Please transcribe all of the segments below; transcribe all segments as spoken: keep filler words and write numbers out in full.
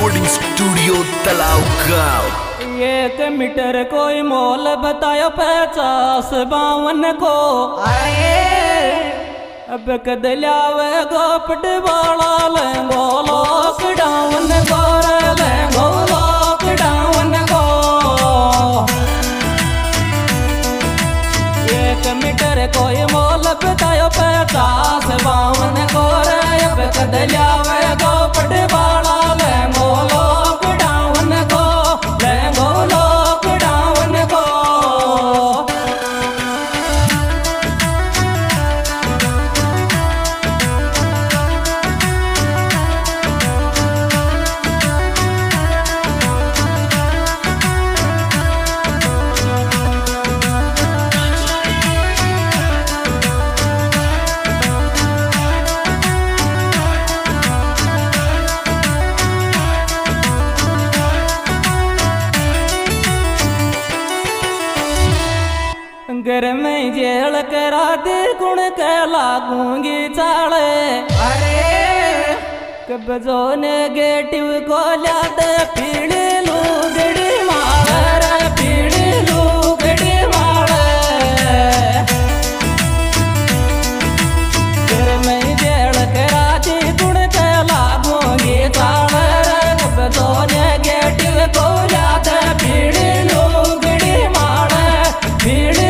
Recording studio Talav गाँव। एक metre कोई मोल बतायो पचास बावन को। अब कद लावे गोपट वाला लेंगो लॉकडाउन को लेंगो लॉकडाउन को। एक मीटर कोई मोल बतायो पचास बावन को। अब कद लावे गोपट वाला लेंगो लॉकडाउन को लेंगो लॉकडाउन को। घर में जेल करा दे गुण के लागूंगी चाले। अरे कब जो नेगेटिव को लाद पीड़ी लूगड़ी मारे पीड़ी लूगड़ी मारे। घर में जेल करा दे गुण के लागूंगी चाले। कब जो नेगेटिव को लाद पीड़ी लूगड़ी मारे पीड़ी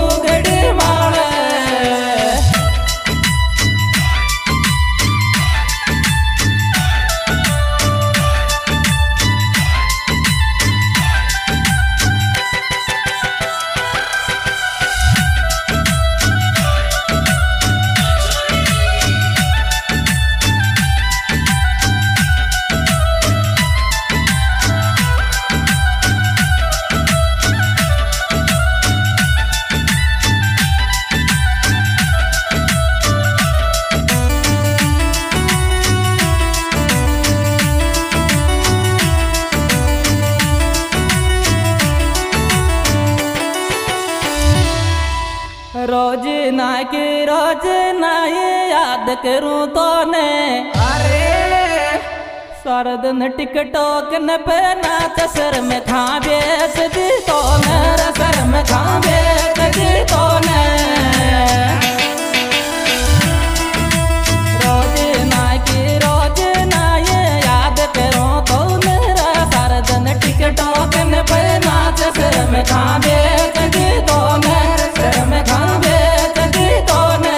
रोज ना की रोज ना ये याद करूं तो ने। अरे सारा दिन टिकटॉक न पे नाच सर में खा बेच दी तो ने सर में खा बेच दी तो ने। रोज ना की रोज ना ये याद करूं तो मेरा सारा दिन टिकटॉक न पे नाच सर में खा बेच दी तो ने सर में खा बेच दी तो ने।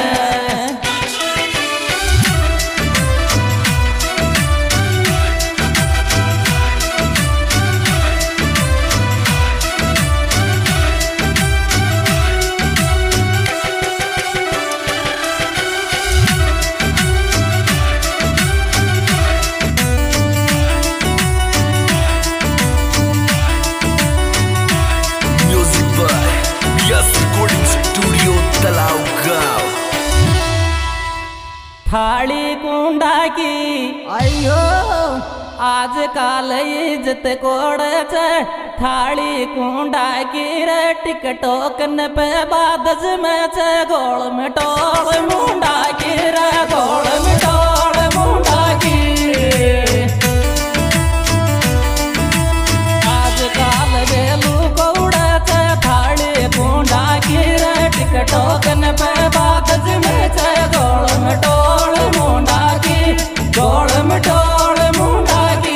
थाली कुंडा की अयो आज काल इज्जत कोड़े छे। थाली कुंडा की रे टिकटॉक न पे बादज में छे। गोल में टोल मुंडा की रे गोल में टोल मुंडा की। आज काल बेलू कोड़े छे थाली कुंडा की रे टिकटॉक न पे बादज में छे। गोल में टोल मुंडा की गोल में टोल मुंडा की।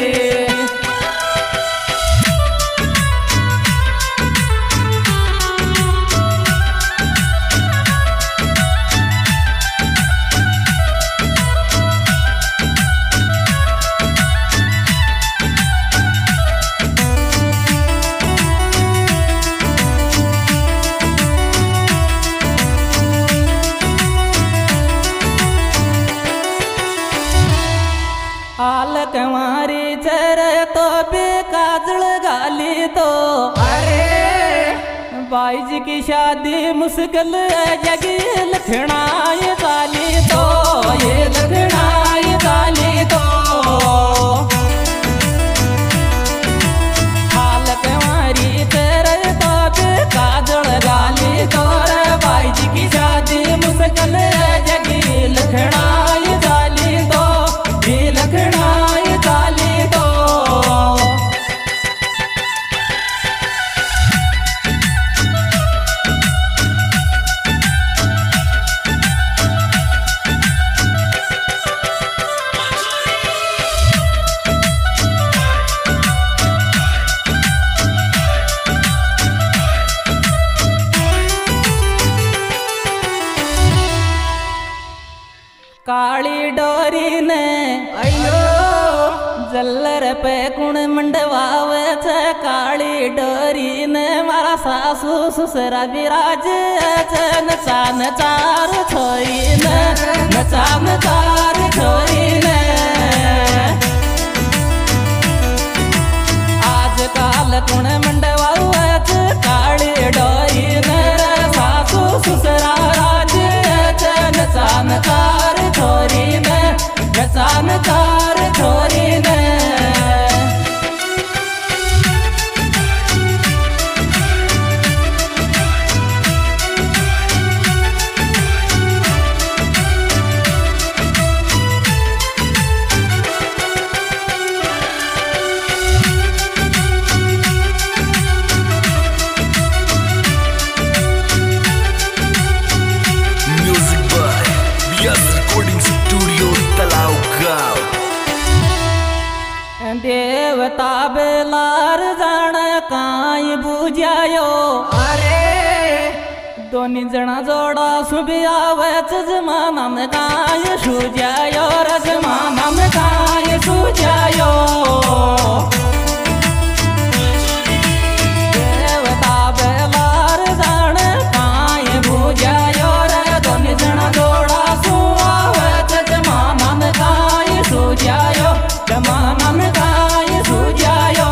हाल कमारी चेहरे तो भी काजल गाली तो। अरे बाई जी की शादी मुश्किल है जगी लखना ये गाली तो ये लखना ये गाली तो। हाल कमारी चेहरे तो भी काजल गाली तो। बाई जी की शादी मुश्किल है जगी लखना ये गाली तो। लखना ये गाली कलर पे कुण मंडवावे छे काली डोरी ने मारा सासू ससुरा विराज छे नचा नचार छोरी ने नचा नचार छोरी ने आजकल कुण मंडवावे छे काली डोरी ने सासू ससुरा राज छे नचा नचार छोरी ने नचा नचार छोरी ने music by Beas recording studio Talav गाँव। देवता बेलार जान काई बुझायो अरे दोनी जना जोड़ा सुबह आवे जमाना में काई सुझायो रजमाना में काई सुझायो देवता बेलार जान काई बुझायो रे दोनी जना जोड़ा सुआवे जमाना में काई सुझायो जमाना में काई सुझायो।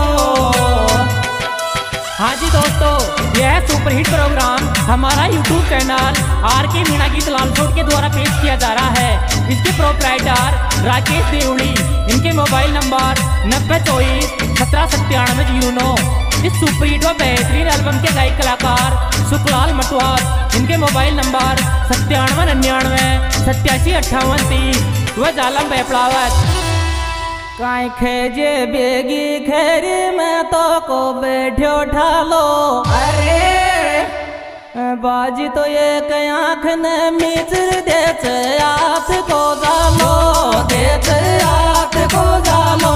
हाँ जी दोस्तों, यह सुपरहिट प्रोग्राम हमारा YouTube channel R K Meena गीत लालसोट के द्वारा पेश किया जा रहा है। इसके प्रोप्राइटर राकेश देवड़ी, इनके मोबाइल नंबर नब्बे चौबीस सत्रह सत्तानवे जीरो नौ। इस सुपरहिट व बेहतरीन एल्बम के गायक कलाकार सुखलाल मटवार, इनके मोबाइल नंबर सत्तानवे निन्यानवे सत्यासी अट्ठावन तीस व जालम बेपड़ावत। काई खेजे बेगी खेरी में तो को बैठो ठालो अरे बाजी तो ये आँख ने मिचर देच आत को जालो देच आत को जालो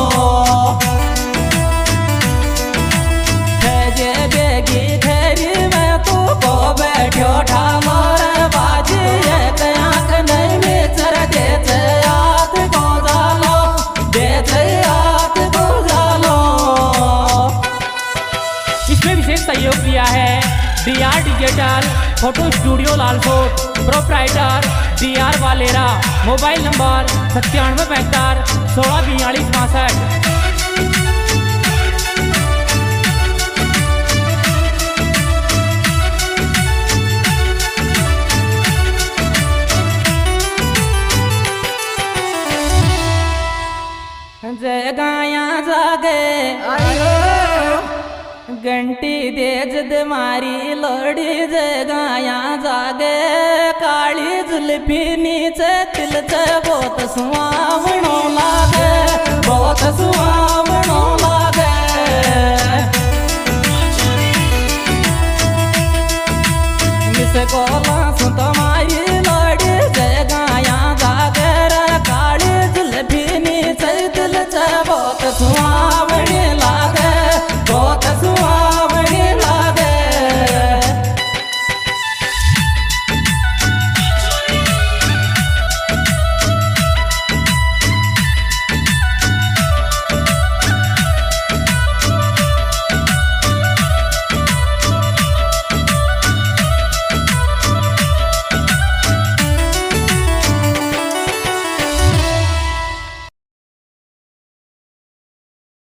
खेजे बेगी खेरी में तो को बैठो ठालो रे बाजी ये आँख ने मिचर देच आत को जालो इसमें विशेष सहयोग दिया है D R digital photo studio Lalsot, proprietor D R Valera, mobile number सत्तानवे बहत्तर सोलह बयालीस बासठ। जय गाया जागे आयो घंटी दे जद मारी लोड़ी जय गाया जागे काली जुल्फी नीचे तिल से बहुत सुहावनो लागे बहुत सुहावनो लागे मिस को